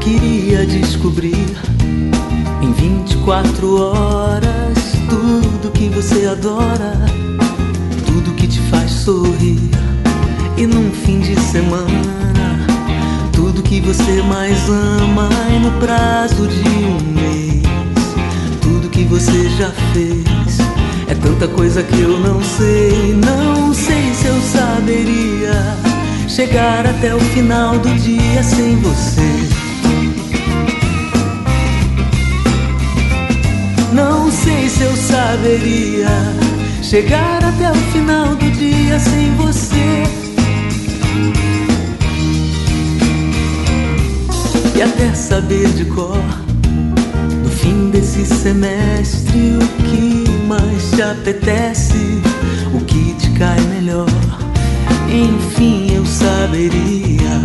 Queria descobrir em 24 horas tudo que você adora, tudo que te faz sorrir. E num fim de semana, tudo que você mais ama. E no prazo de um mês, tudo que você já fez. É tanta coisa que eu não sei. Não sei se eu saberia chegar até o final do dia sem você. Não sei se eu saberia chegar até o final do dia sem você. E até saber de cor, no fim desse semestre, o que mais te apetece, o que te cai melhor. Enfim, eu saberia.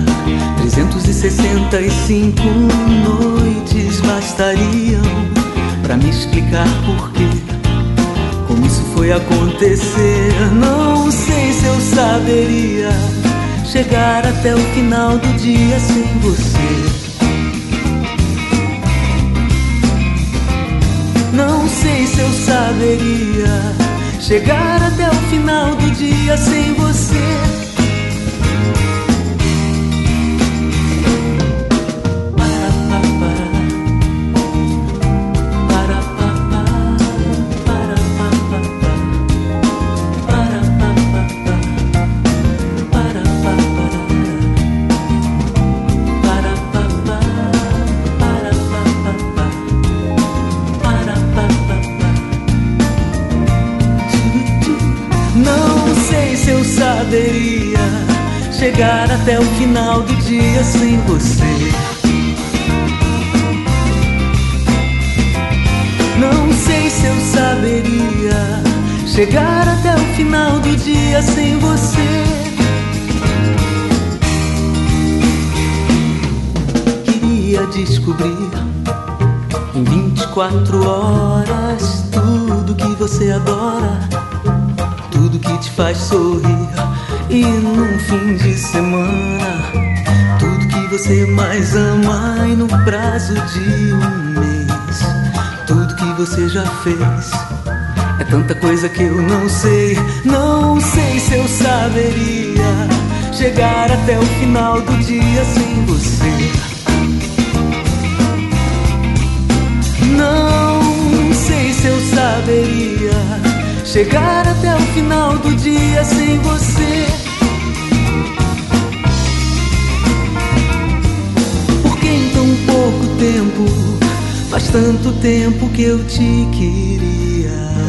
365 noites bastariam pra me explicar por quê, como isso foi acontecer. Não sei se eu saberia chegar até o final do dia sem você. Não sei se eu saberia chegar até o final do dia sem você. Saberia chegar até o final do dia sem você. Não sei se eu saberia chegar até o final do dia sem você. Queria descobrir em 24 horas tudo que você adora, tudo que te faz sorrir. E num fim de semana, tudo que você mais ama. E no prazo de um mês, tudo que você já fez. É tanta coisa que eu não sei. Não sei se eu saberia chegar até o final do dia sem você. Não sei se eu saberia chegar até o final do dia sem você. Porque em tão pouco tempo, faz tanto tempo que eu te queria.